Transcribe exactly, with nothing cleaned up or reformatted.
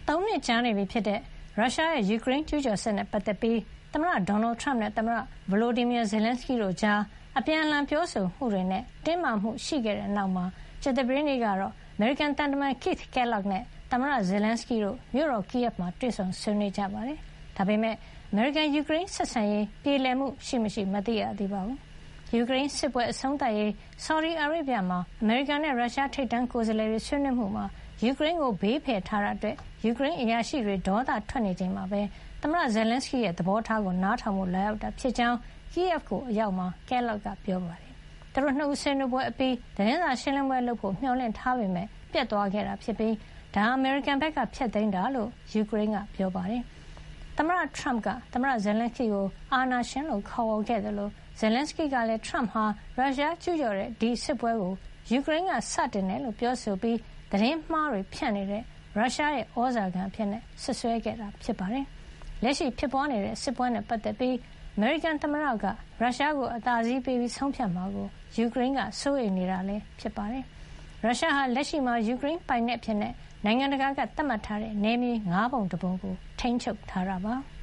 သုံးနှစ်ကြာနေပြီဖြစ်တဲ့ရုရှားရဲ့ယူကရိန်းကျူးကျော်စစ်နဲ့ပတ်သက်ပြီးသမ္မတဒေါ်နယ်ထရမ့်နဲ့သမ္မတဗလိုဒီမီယာဇယ်လန်စကီတို့ကြားအပြန်အလှန်ပြောဆိုမှုတွေနဲ့တင်းမာမှုရှိခဲ့တဲ့နောက်မှာကြာသပတေးနေ့ကတော့အမေရိကန်တန်တမန် Keith Kellogg နဲ့သမ္မတဇယ်လန်စကီတို့မြို့တော် Kyiv မှာတွေ့ဆုံဆွေးနွေးကြပါတယ်။ဒါပေမဲ့အမေရိကန်ယူကရိန်းဆက်ဆံရေးပြေလည်မှုရှိမရှိမသိရသေးပါဘူး။ယူကရိန်းစစ်ပွဲအဆုံးသတ်ရေးဆော်ဒီအာရေဗျမှာအမေရိကန်နဲ့ရုရှားထိပ်တန်းကိုယ်စားလှယ်တွေဆွေးနွေးမှုမှာယူကရိန်းကိုဘေးဖယ်ထားတာအတွက်ယူကရိန်းအရာရှိတွေဒေါသထွက်နေချိန်မှာပဲသမ္မတဇယ်လန်စကီရဲ့သဘောထားကိုနားထောင်ဖို့လာရောက်တာဖြစ်ကြောင်း Kyiv ကိုအရောက်မှာ Kellogg ကပြောပါတယ်။သူတို့နှစ်ဦးဆွေးနွေးပွဲအပြီးသတင်းစာရှင်းလင်းပွဲလုပ်ဖို့မျှော်လင့်ထားပေမဲ့ပြတ်သွားခဲ့တာဖြစ်ပြီးဒါအမေရိကန်ဘက်ကဖျက်သိမ်းတာလို့ယူကရိန်းကပြောပါတယ်။သမ္မတထရမ့်ကသမ္မတဇယ်လန်စကီကိုအာဏာရှင်လို့ခေါ်ဝေါ်ခဲ့တယ်လို့ဇယ်လန်စကီကလည်းထရမ့်ဟာရုရှားကျူးကျော်တဲ့ဒီစစ်ပွဲကိုယူကရိန်းကစတင်တယ်လို့ပြောဆိုပြီးသတင်းမှားတွေဖြန့်နေတဲ့ရုရှားရဲ့ဩဇာခံအဖြစ်နဲ့ဆွဆွဲခဲ့တာဖြစ်ပါတယ်။လက်ရှိဖြစ်ပွားနေတဲ့စစ်ပွဲနဲ့ပတ်သက်ပြီးအမေရိကန်သမ္မတကရုရှားကိုအသာစီးပေးပြီးဆုံးဖြတ်မှာကိုယူကရိန်းကစိုးရိမ်နေတာလည်းဖြစ်ပါတယ်။ရုရှားဟာလက်ရှိမှာယူကရိန်းပိုင်နက်ဖြစ်တဲ့နိုင်ငံတကာကသတ်မှတ်ထားတဲ့နယ်မြေငါးပုံတစ်ပုံကိုထိန်းချုပ်ထားတာပါ။